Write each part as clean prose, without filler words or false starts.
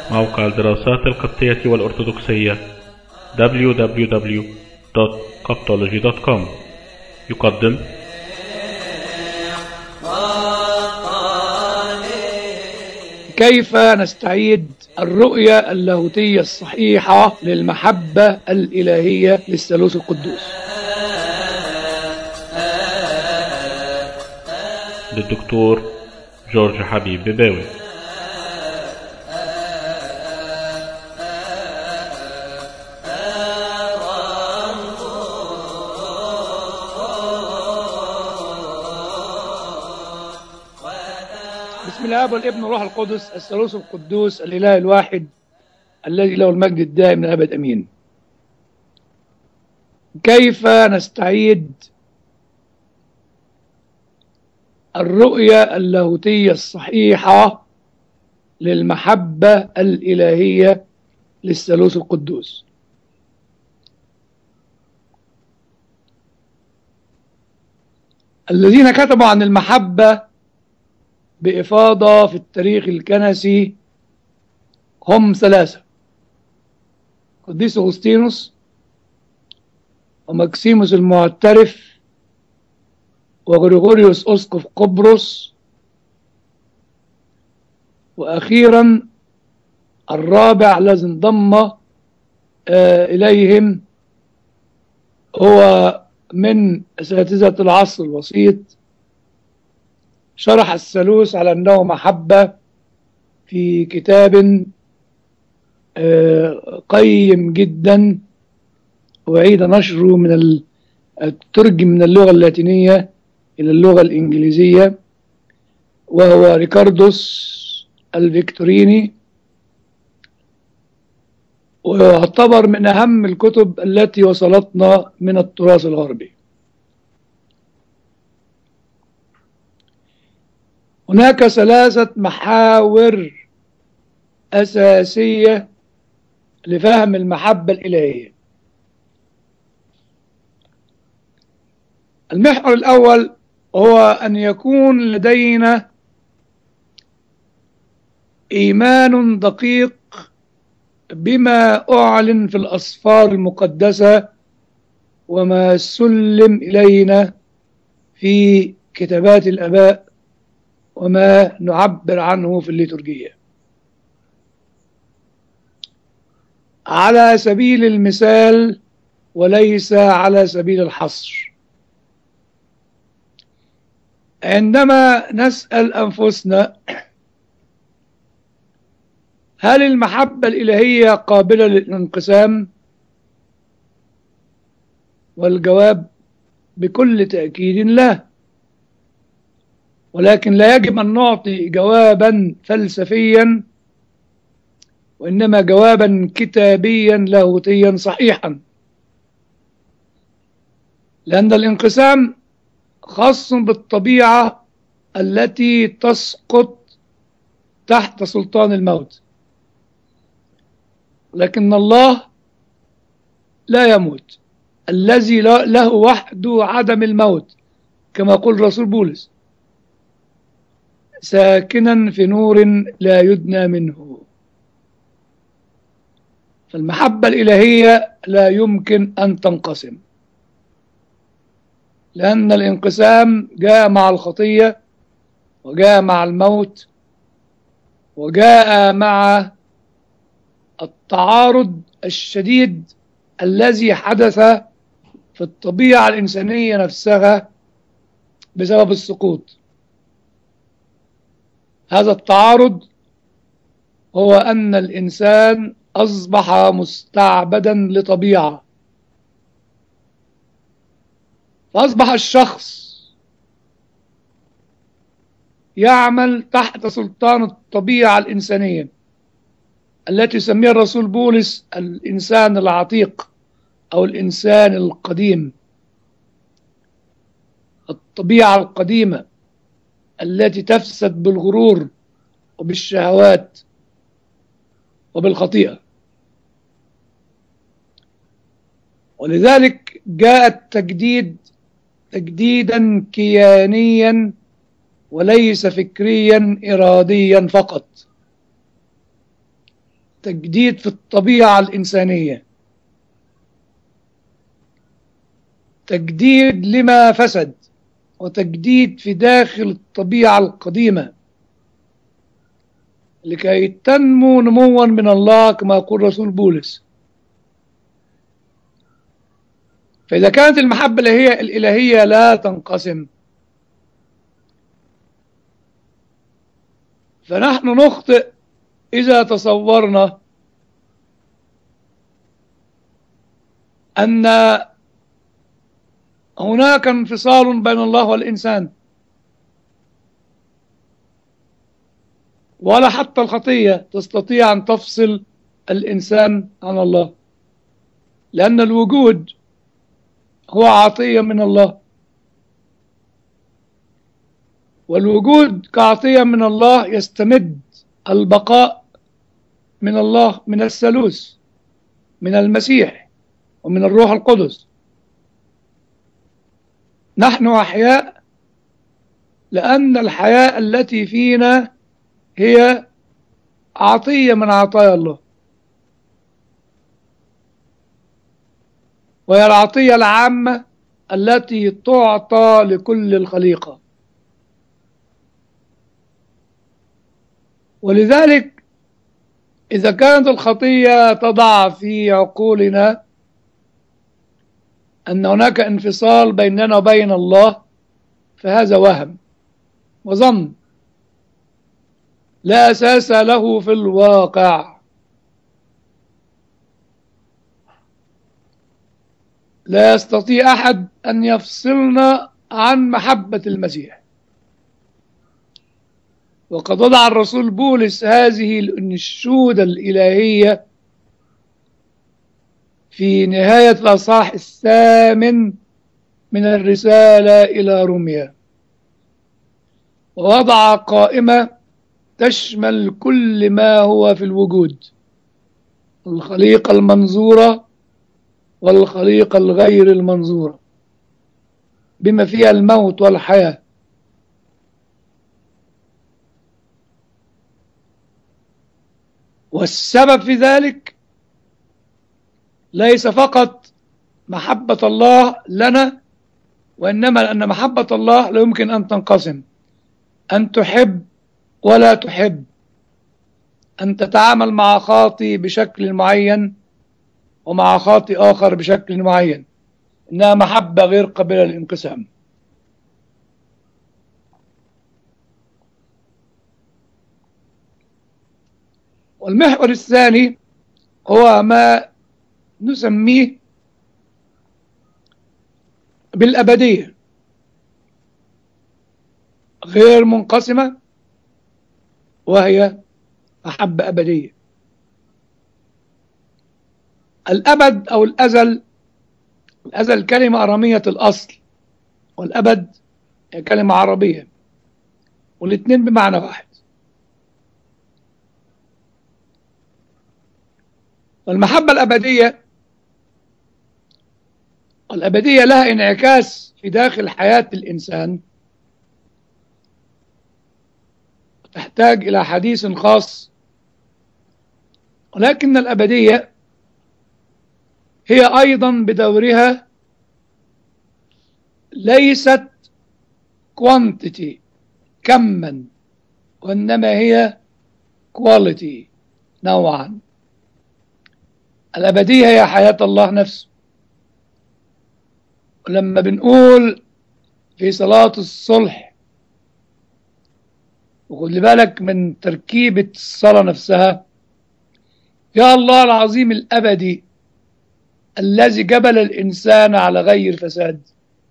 موقع الدراسات القبطية والأرثوذكسية www.coptology.com يقدم كيف نستعيد الرؤية اللاهوتية الصحيحة للمحبة الإلهية للثالوث القدوس. للدكتور جورج حبيب بباوي. بسم الله والابن والروح القدس الثالوث القدوس الإله الواحد الذي له المجد الدائم للأبد أمين. كيف نستعيد الرؤية اللاهوتية الصحيحة للمحبة الإلهية للثالوث القدوس؟ الذين كتبوا عن المحبة بإفاضة في التاريخ الكنسي هم ثلاثة: قديس أغسطينوس، ومكسيموس المعترف، وغريغوريوس أسقف قبرص، وأخيرا الرابع الذي انضم إليهم هو من أساتذة العصر الوسيط، شرح الثالوث على أنه محبة في كتاب قيم جدا، وعيد نشره من الترجم من اللغة اللاتينية إلى اللغة الإنجليزية، وهو ريكاردوس الفيكتوريني، ويعتبر من أهم الكتب التي وصلتنا من التراث الغربي. هناك ثلاثة محاور أساسية لفهم المحبة الإلهية. المحور الأول هو أن يكون لدينا إيمان دقيق بما أعلن في الأسفار المقدسة وما سلم إلينا في كتابات الآباء وما نعبر عنه في الليتورجية. على سبيل المثال وليس على سبيل الحصر، عندما نسأل أنفسنا هل المحبة الإلهية قابلة للانقسام؟ والجواب بكل تأكيد لا، ولكن لا يجب أن نعطي جوابا فلسفيا، وإنما جوابا كتابيا لاهوتيا صحيحا، لأن الانقسام خاص بالطبيعة التي تسقط تحت سلطان الموت، لكن الله لا يموت، الذي له وحده عدم الموت، كما يقول رسول بولس: ساكنا في نور لا يدنى منه. فالمحبة الإلهية لا يمكن أن تنقسم، لأن الانقسام جاء مع الخطية، وجاء مع الموت، وجاء مع التعارض الشديد الذي حدث في الطبيعة الإنسانية نفسها بسبب السقوط. هذا التعارض هو أن الإنسان أصبح مستعبدا لطبيعة، فأصبح الشخص يعمل تحت سلطان الطبيعة الإنسانية التي يسميها الرسول بولس الإنسان العتيق أو الإنسان القديم، الطبيعة القديمة التي تفسد بالغرور وبالشهوات وبالخطيئة. ولذلك جاء التجديد تجديدا كيانيا وليس فكريا إراديا فقط. تجديد في الطبيعة الإنسانية، تجديد لما فسد، وتجديد في داخل الطبيعة القديمة لكي تنمو نموا من الله كما يقول رسول بولس. فإذا كانت المحبة الإلهية لا تنقسم، فنحن نخطئ إذا تصورنا أن هناك انفصال بين الله والإنسان، ولا حتى الخطية تستطيع أن تفصل الإنسان عن الله، لأن الوجود هو عطية من الله، والوجود كعطية من الله يستمد البقاء من الله، من الثالوث، من المسيح ومن الروح القدس. نحن أحياء لأن الحياة التي فينا هي عطية من عطايا الله، وهي العطية العامة التي تعطى لكل الخليقة. ولذلك إذا كانت الخطية تضع في عقولنا أن هناك انفصال بيننا وبين الله، فهذا وهم وظن لا أساس له في الواقع. لا يستطيع أحد أن يفصلنا عن محبة المسيح. وقد وضع الرسول بولس هذه الأنشودة الإلهية في نهاية الأصحاح 8 من الرسالة إلى روميا، ووضع قائمة تشمل كل ما هو في الوجود، الخليقة المنظورة والخليقة الغير المنظورة، بما فيها الموت والحياة. والسبب في ذلك ليس فقط محبة الله لنا، وإنما لأن محبة الله لا يمكن أن تنقسم: أن تحب ولا تحب، أن تتعامل مع خاطئ بشكل معين ومع خاطئ آخر بشكل معين، إنها محبة غير قابلة للانقسام. والمحور الثاني هو ما نسميه بالأبدية، غير منقسمة، وهي محبة أبدية. الأبد أو الأزل، الأزل كلمة أرامية الأصل، والأبد كلمة عربية، والاثنين بمعنى واحد. والمحبة الأبدية لها انعكاس في داخل حياة الإنسان، تحتاج إلى حديث خاص. ولكن الأبدية هي أيضا بدورها ليست quantity كما، وإنما هي quality نوعا. الأبدية هي حياة الله نفسه. ولما بنقول في صلاة الصلح، وخد بالك من تركيبة الصلاة نفسها: يا الله العظيم الأبدي الذي جبل الإنسان على غير فساد.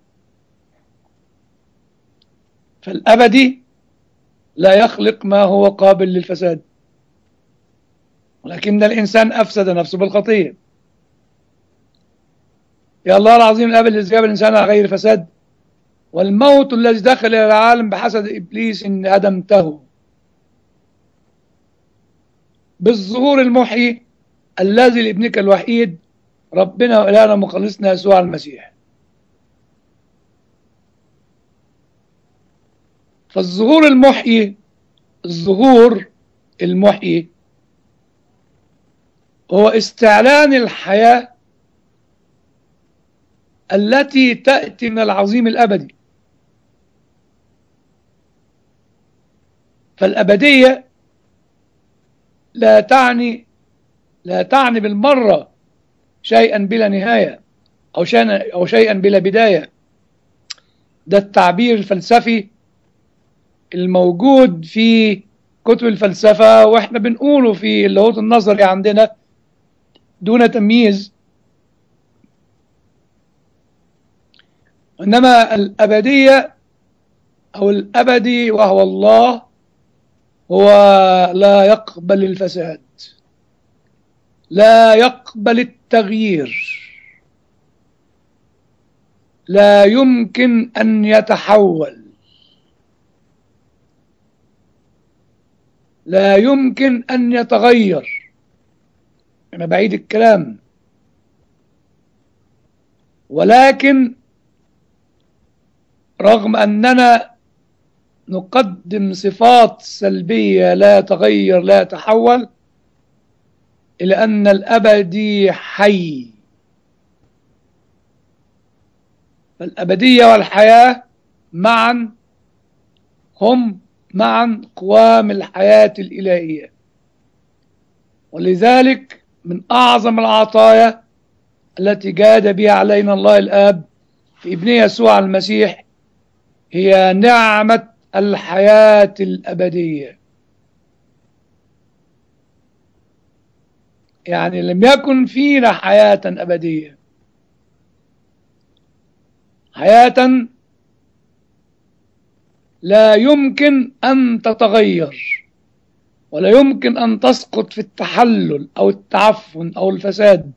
فالأبدي لا يخلق ما هو قابل للفساد، ولكن الإنسان أفسد نفسه بالخطية. يا الله العظيم الأبدي الذي جبل الإنسان على غير فساد، والموت الذي دخل إلى العالم بحسد إبليس إن هدمته، بالظهور المحيي الذي لابنك الوحيد ربنا وإلهنا مخلصنا يسوع المسيح. فالظهور المحيي، الظهور المحيي هو استعلان الحياة التي تأتي من العظيم الأبدي. فالأبدية لا تعني بالمرة شيئا بلا نهاية أو شيئا بلا بداية. ده التعبير الفلسفي الموجود في كتب الفلسفة، واحنا بنقوله في اللاهوت النظري عندنا دون تمييز. إنما الأبدية أو الأبدي وهو الله هو لا يقبل الفساد، لا يقبل التغيير، لا يمكن أن يتحول، لا يمكن أن يتغير. أنا بعيد الكلام، ولكن رغم أننا نقدم صفات سلبية لا تغير لا تحول، إلى أن الأبدي حي. فالأبدية والحياة معا هم معا قوام الحياة الإلهية. ولذلك من أعظم العطايا التي جاد بها علينا الله الآب في ابنه يسوع المسيح هي نعمة الحياة الأبدية. يعني لم يكن فينا حياة أبدية، حياة لا يمكن أن تتغير ولا يمكن أن تسقط في التحلل أو التعفن أو الفساد،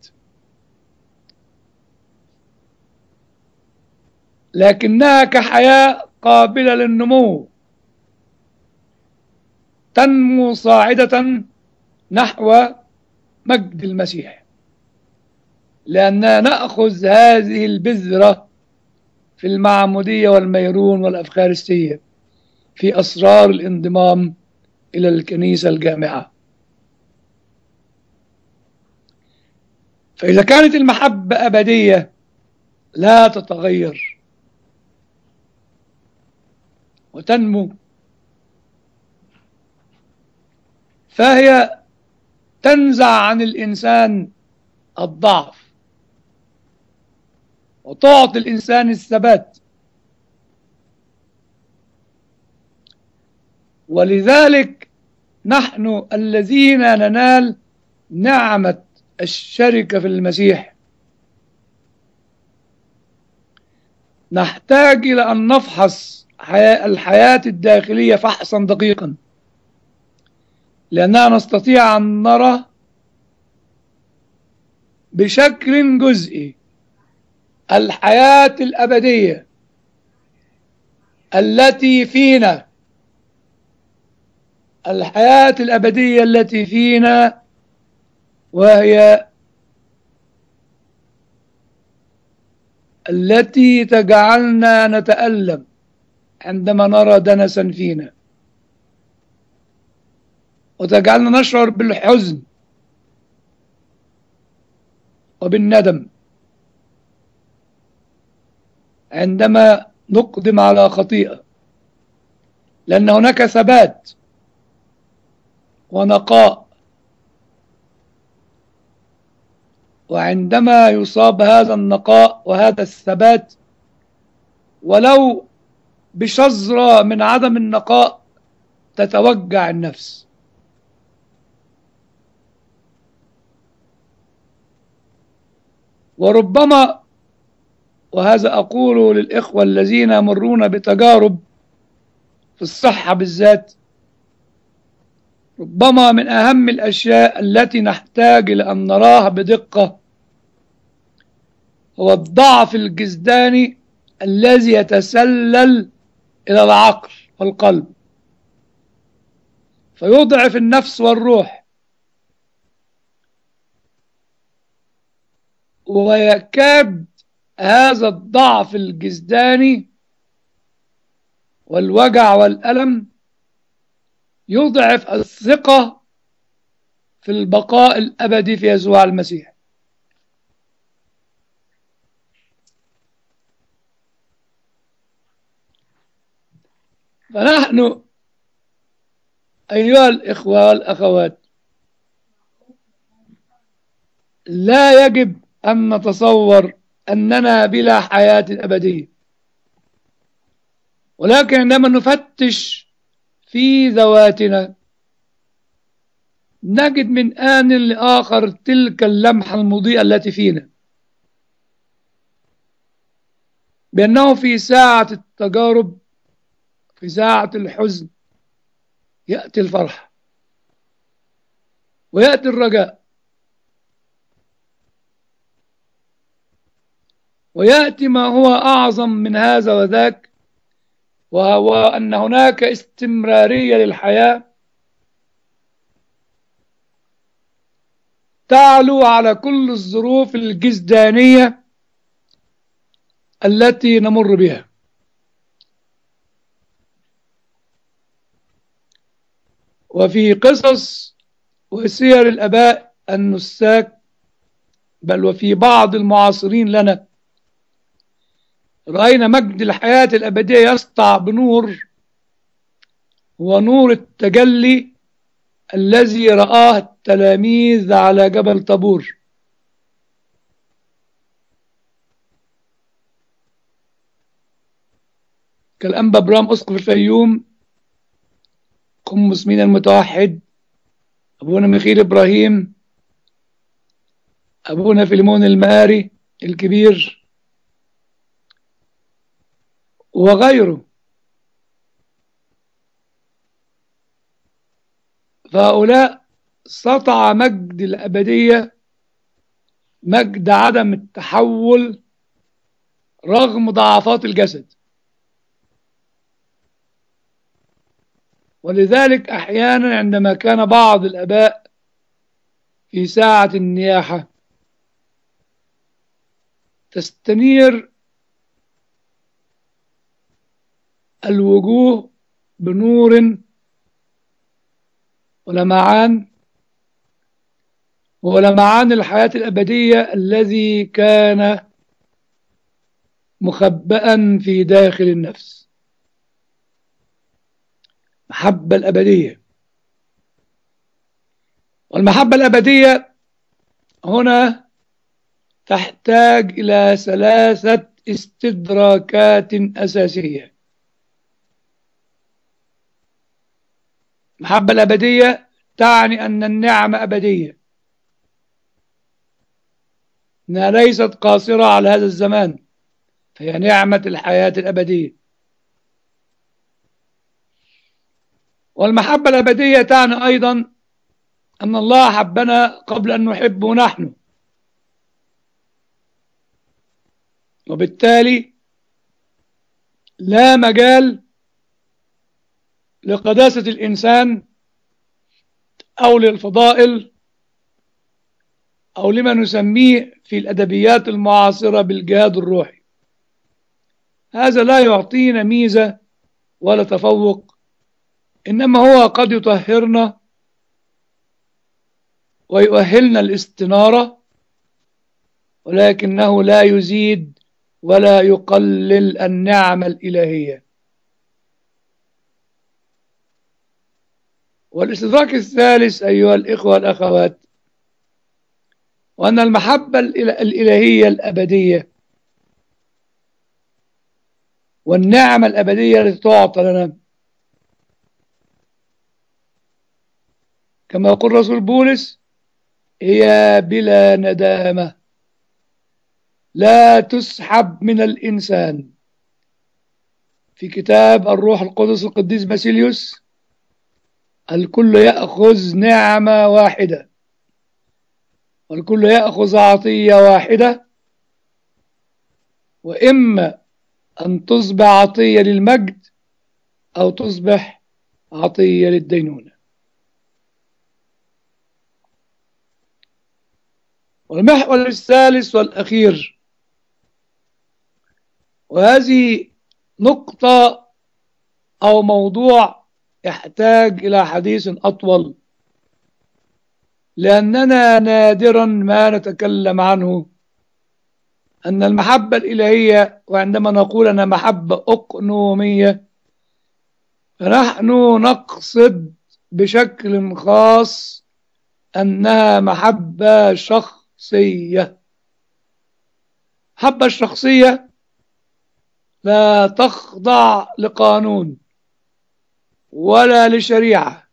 لكنها كحياة قابلة للنمو، تنمو صاعدة نحو مجد المسيح، لأننا نأخذ هذه البذرة في المعمودية والميرون والأفخارستية في أسرار الانضمام إلى الكنيسة الجامعة. فإذا كانت المحبة أبدية لا تتغير وتنمو، فهي تنزع عن الإنسان الضعف وتعطي الإنسان الثبات. ولذلك نحن الذين ننال نعمة الشركة في المسيح نحتاج إلى أن نفحص الحياة الداخلية فحصا دقيقا، لأننا نستطيع أن نرى بشكل جزئي الحياة الأبدية التي فينا، الحياة الأبدية التي فينا، وهي التي تجعلنا نتألم عندما نرى دنسا فينا، وتجعلنا نشعر بالحزن وبالندم عندما نقدم على خطيئة، لأن هناك ثبات ونقاء. وعندما يصاب هذا النقاء وهذا الثبات ولو بشظرة من عدم النقاء تتوجع النفس. وربما، وهذا أقوله للإخوة الذين يمرون بتجارب في الصحة بالذات، ربما من أهم الأشياء التي نحتاج إلى أن نراها بدقة هو الضعف الجسداني الذي يتسلل إلى العقل والقلب فيضعف النفس والروح، ويكاد هذا الضعف الجسداني والوجع والألم يضعف الثقة في البقاء الأبدي في يسوع المسيح. فنحن أيها الإخوة والأخوات لا يجب أن نتصور أننا بلا حياة أبدية، ولكن عندما نفتش في ذواتنا نجد من آن لآخر تلك اللمحة المضيئة التي فينا، بأنه في ساعة التجارب، في ساعة الحزن يأتي الفرح ويأتي الرجاء ويأتي ما هو أعظم من هذا وذاك، وهو أن هناك استمرارية للحياة تعلو على كل الظروف الجسدانية التي نمر بها. وفي قصص وسير الآباء النساك، بل وفي بعض المعاصرين لنا، رأينا مجد الحياة الأبدية يسطع بنور، هو نور التجلي الذي رآه التلاميذ على جبل طابور. كالأنبا برام أسقف الفيوم، قمص مينا المتوحد، أبونا ميخيل إبراهيم، أبونا فيليمون الماري الكبير وغيره. فهؤلاء سطع مجد الأبدية، مجد عدم التحول رغم ضعفات الجسد. ولذلك أحيانا عندما كان بعض الآباء في ساعة النياحة تستنير الوجوه بنور ولمعان الحياة الأبدية الذي كان مخبئا في داخل النفس. المحبة الأبدية، والمحبة الأبدية هنا تحتاج إلى 3 استدراكات أساسية. المحبة الأبدية تعني أن النعمة أبدية، إنها ليست قاصرة على هذا الزمان، فهي نعمة الحياة الأبدية. والمحبة الأبدية تعني أيضا أن الله حبنا قبل أن نحبه نحن، وبالتالي لا مجال لقداسة الإنسان أو للفضائل أو لما نسميه في الأدبيات المعاصرة بالجهاد الروحي. هذا لا يعطينا ميزة ولا تفوق، إنما هو قد يطهرنا ويؤهلنا الاستنارة، ولكنه لا يزيد ولا يقلل النعمة الإلهية. والاستدراك الثالث أيها الإخوة والأخوات، وأن المحبة الإلهية الأبدية والنعمة الأبدية التي تعطى لنا، كما يقول رسول بولس، هي بلا ندامة، لا تسحب من الإنسان. في كتاب الروح القدس القديس باسيليوس، الكل يأخذ نعمة واحدة، والكل يأخذ عطية واحدة، وإما أن تصبح عطية للمجد أو تصبح عطية للدينونة. والمحور الثالث والأخير، وهذه نقطة أو موضوع يحتاج إلى حديث أطول، لأننا نادرا ما نتكلم عنه أن المحبة الإلهية، وعندما نقول أنها محبة أقنومية فنحن نقصد بشكل خاص أنها محبة شخصية. المحبة الشخصية لا تخضع لقانون ولا لشريعة،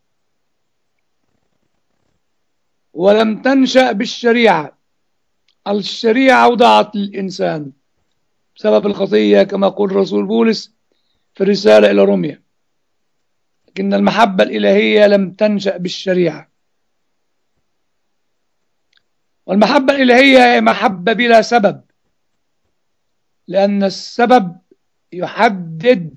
ولم تنشأ بالشريعة. الشريعة وضعت للإنسان بسبب الخطية كما يقول رسول بولس في الرسالة إلى روميا، لكن المحبة الإلهية لم تنشأ بالشريعة. والمحبة الإلهية هي محبة بلا سبب، لأن السبب يحدد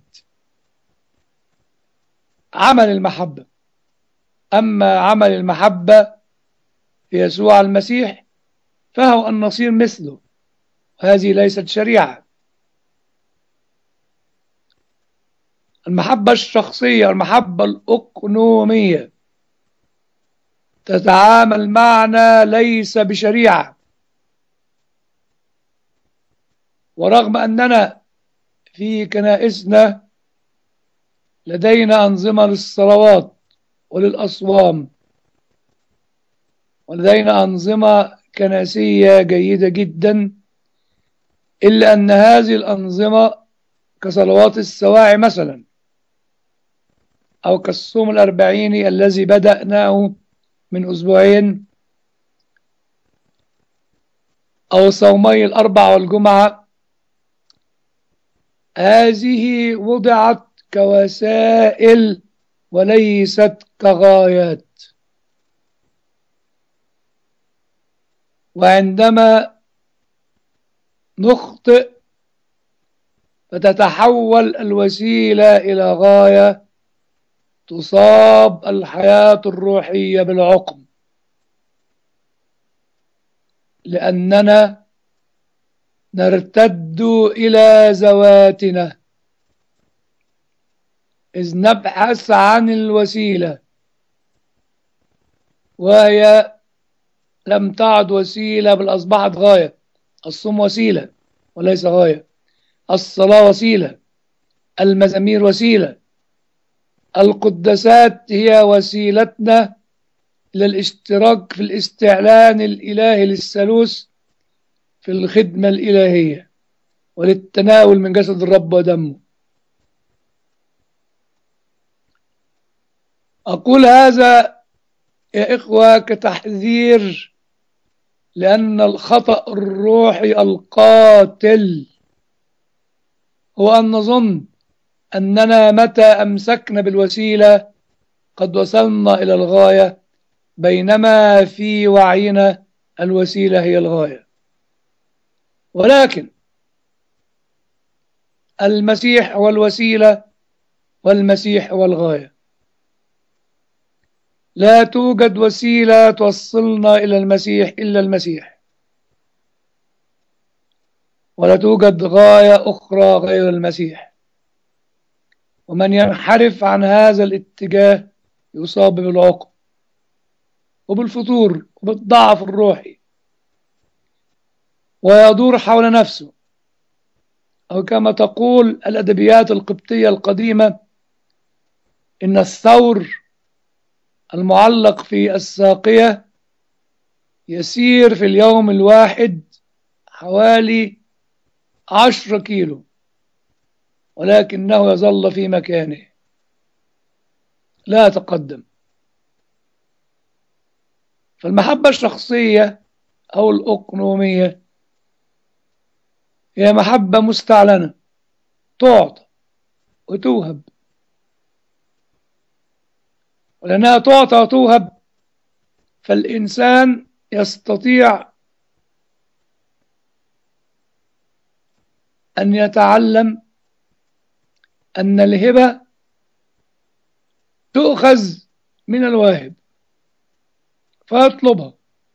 عمل المحبة. أما عمل المحبة في يسوع المسيح فهو أن نصير مثله، هذه ليست شريعة. المحبة الشخصية والمحبة الأقنومية تتعامل معنا ليس بشريعة، ورغم أننا في كنائسنا لدينا أنظمة للصلوات وللأصوام، ولدينا أنظمة كنسية جيدة جدا، إلا أن هذه الأنظمة كصلوات السواعي مثلا، أو كالصوم الأربعيني الذي بدأناه من أسبوعين، أو صومي الأربع والجمعة، هذه وضعت كوسائل وليست كغايات. وعندما نخطئ فتتحول الوسيلة إلى غاية، تصاب الحياة الروحية بالعقم، لأننا نرتد إلى ذواتنا إذ نبحث عن الوسيلة، وهي لم تعد وسيلة بل أصبحت غاية. الصوم وسيلة وليس غاية، الصلاة وسيلة، المزامير وسيلة، القداسات هي وسيلتنا للاشتراك في الاستعلان الإلهي للثالوث في الخدمة الإلهية وللتناول من جسد الرب ودمه. أقول هذا يا إخوة كتحذير، لأن الخطأ الروحي القاتل هو أن نظن أننا متى أمسكنا بالوسيلة قد وصلنا إلى الغاية، بينما في وعينا الوسيلة هي الغاية. ولكن المسيح هو الوسيلة والمسيح هو الغاية. لا توجد وسيلة توصلنا إلى المسيح إلا المسيح، ولا توجد غاية أخرى غير المسيح. ومن ينحرف عن هذا الاتجاه يصاب بالعقم وبالفتور وبالضعف الروحي، ويدور حول نفسه، أو كما تقول الأدبيات القبطية القديمة إن الثور المعلق في الساقية يسير في اليوم الواحد حوالي 10 كيلو، ولكنه يظل في مكانه لا يتقدم. فالمحبة الشخصية أو الأقنومية هي محبة مستعلنة، تعطى وتوهب، ولأنها تعطى وتوهب فالإنسان يستطيع أن يتعلم أن الهبة تؤخذ من الواهب فيطلبها.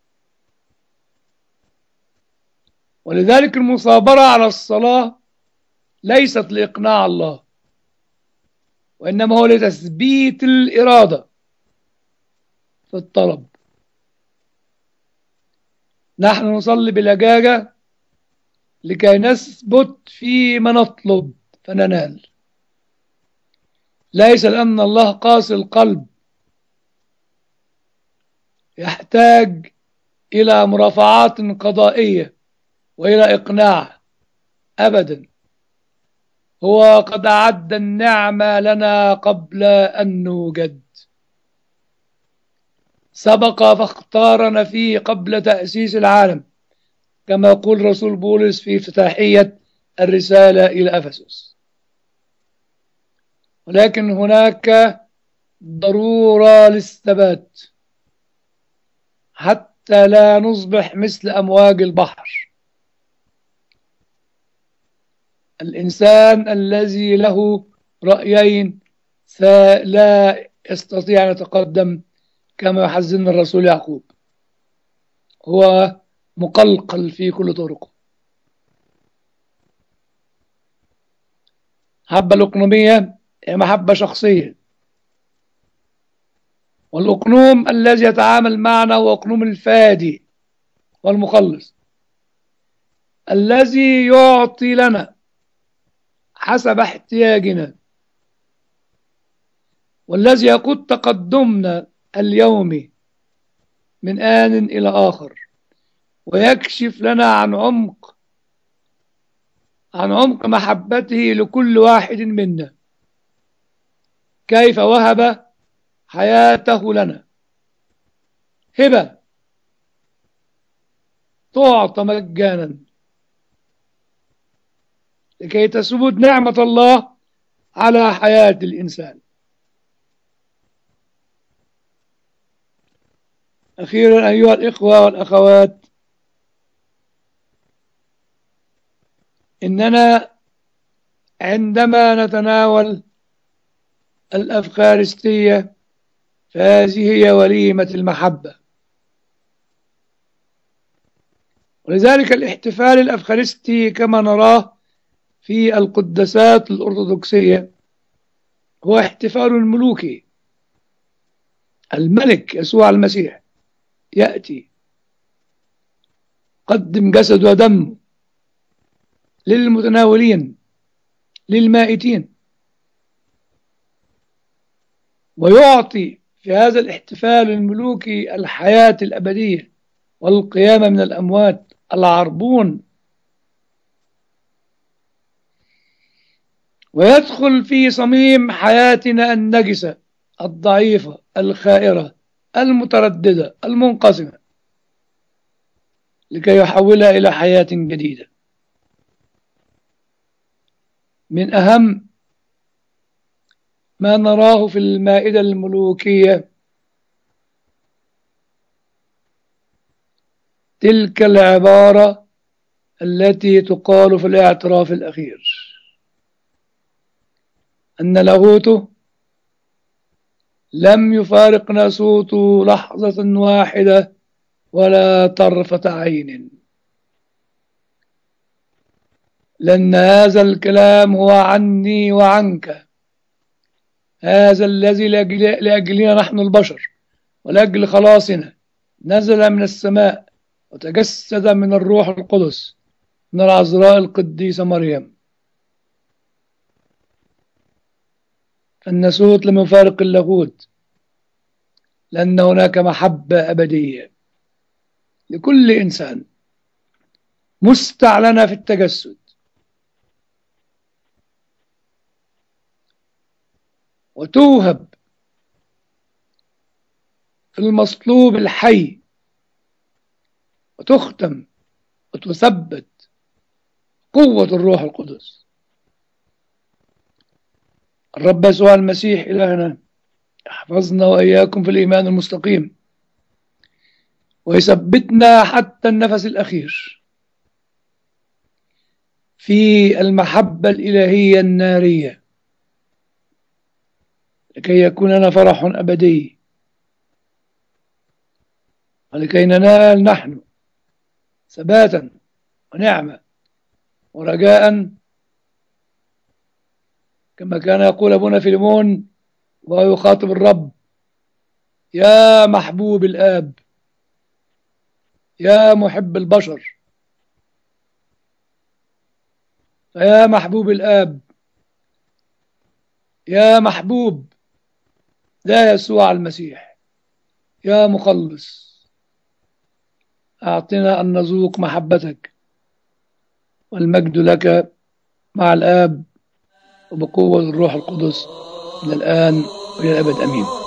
ولذلك المثابرة على الصلاة ليست لإقناع الله، وإنما هو لتثبيت الإرادة في الطلب. نحن نصلي بلجاجة لكي نثبت فيما نطلب فننال، ليس لأن الله قاسي القلب يحتاج إلى مرافعات قضائية وإلى إقناع، أبدا. هو قد أعد النعمة لنا قبل أن نوجد، سبق فاختارنا فيه قبل تأسيس العالم، كما يقول رسول بولس في افتتاحية الرسالة إلى أفسس. ولكن هناك ضرورة للثبات حتى لا نصبح مثل أمواج البحر. الإنسان الذي له رأيين لا يستطيع أن يتقدم، كما يحزن الرسول يعقوب، هو مقلقل في كل طرقه. محبة الأقنومية هي محبة شخصية، والأقنوم الذي يتعامل معنا هو أقنوم الفادي والمخلص، الذي يعطي لنا حسب احتياجنا، والذي يقود تقدمنا اليومي من آن إلى آخر، ويكشف لنا عن عمق محبته لكل واحد منا، كيف وهب حياته لنا هبة تعطى مجانا لكي تثبت نعمة الله على حياة الإنسان. أخيرا أيها الإخوة والأخوات، إننا عندما نتناول الأفخارستية فهذه هي وليمة المحبة، ولذلك الاحتفال الأفخارستي كما نراه في القداسات الأرثوذكسية هو احتفال ملوكي. الملك يسوع المسيح يأتي قدم جسد ودم للمتناولين للمائتين، ويعطي في هذا الاحتفال الملوكي الحياة الأبدية والقيامة من الأموات، العربون، ويدخل في صميم حياتنا النجسة الضعيفة الخائرة المترددة المنقسمة، لكي يحولها إلى حياة جديدة. من أهم ما نراه في المائدة الملوكية تلك العبارة التي تقال في الاعتراف الأخير، أن لاهوته لم يفارق ناسوته لحظة واحدة ولا طرفة عين، لأن هذا الكلام هو عني وعنك، هذا الذي لأجلنا نحن البشر ولأجل خلاصنا نزل من السماء وتجسد من الروح القدس من العذراء القديسة مريم. فالناسوت لم يفارق اللاهوت، لأن هناك محبة أبدية لكل إنسان مستعلنة في التجسد، وتوهب في المصلوب الحي، وتختم وتثبت قوة الروح القدس. الرب يسوع المسيح إلهنا يحفظنا وإياكم في الإيمان المستقيم، ويثبتنا حتى النفس الأخير في المحبة الإلهية النارية، لكي يكون لنا فرح أبدي، ولكي ننال نحن ثباتا ونعمة ورجاء، كما كان يقول أبونا فيليمون وهو يخاطب الرب: يا محبوب الآب، يا محب البشر، فيا محبوب الآب، يا محبوب لا يسوع المسيح، يا مخلص، أعطنا أن نذوق محبتك، والمجد لك مع الآب وبقوة الروح القدس من الآن وإلى الأبد. أمين.